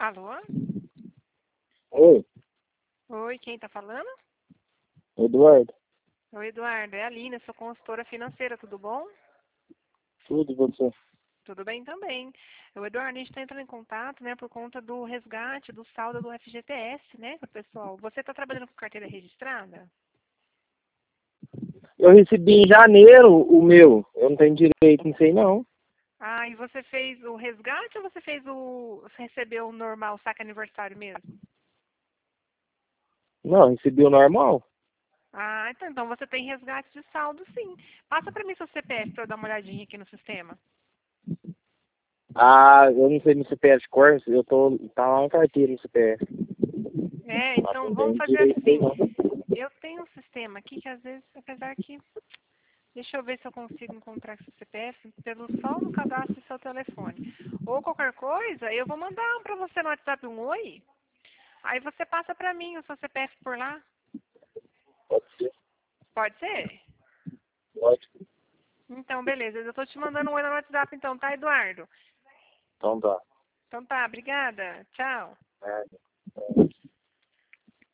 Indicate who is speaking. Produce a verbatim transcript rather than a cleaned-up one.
Speaker 1: Alô?
Speaker 2: Oi,
Speaker 1: Oi, quem tá falando?
Speaker 2: Eduardo.
Speaker 1: Oi, Eduardo. É a Aline, sou consultora financeira, tudo bom?
Speaker 2: Tudo e você?
Speaker 1: Tudo bem também. O Eduardo, a gente está entrando em contato, né, por conta do resgate do saldo do F G T S, né, pessoal. Você está trabalhando com carteira registrada?
Speaker 2: Eu recebi em janeiro o meu. Eu não tenho direito, não sei não.
Speaker 1: Ah, e você fez o resgate ou você fez o. Você recebeu o normal, saque aniversário mesmo?
Speaker 2: Não, recebi o normal.
Speaker 1: Ah, então, então você tem resgate de saldo, sim. Passa para mim seu C P F para eu dar uma olhadinha aqui no sistema.
Speaker 2: Ah, eu não sei no C P F cor, eu tô. Tá lá na carteira no C P F.
Speaker 1: É,
Speaker 2: Mas
Speaker 1: então
Speaker 2: não
Speaker 1: vamos
Speaker 2: tenho
Speaker 1: fazer
Speaker 2: direito aí
Speaker 1: assim.
Speaker 2: não.
Speaker 1: Eu tenho um sistema aqui que às vezes, apesar que. Deixa eu ver se eu consigo encontrar seu C P F pelo só no cadastro do seu telefone. Ou qualquer coisa, eu vou mandar para você no WhatsApp um oi. Aí você passa para mim o seu C P F por lá.
Speaker 2: Pode ser,
Speaker 1: Pode ser?
Speaker 2: pode.
Speaker 1: Então, beleza. Eu tô te mandando um oi no WhatsApp então, tá, Eduardo?
Speaker 2: Então tá.
Speaker 1: Então tá, obrigada. Tchau.
Speaker 2: É.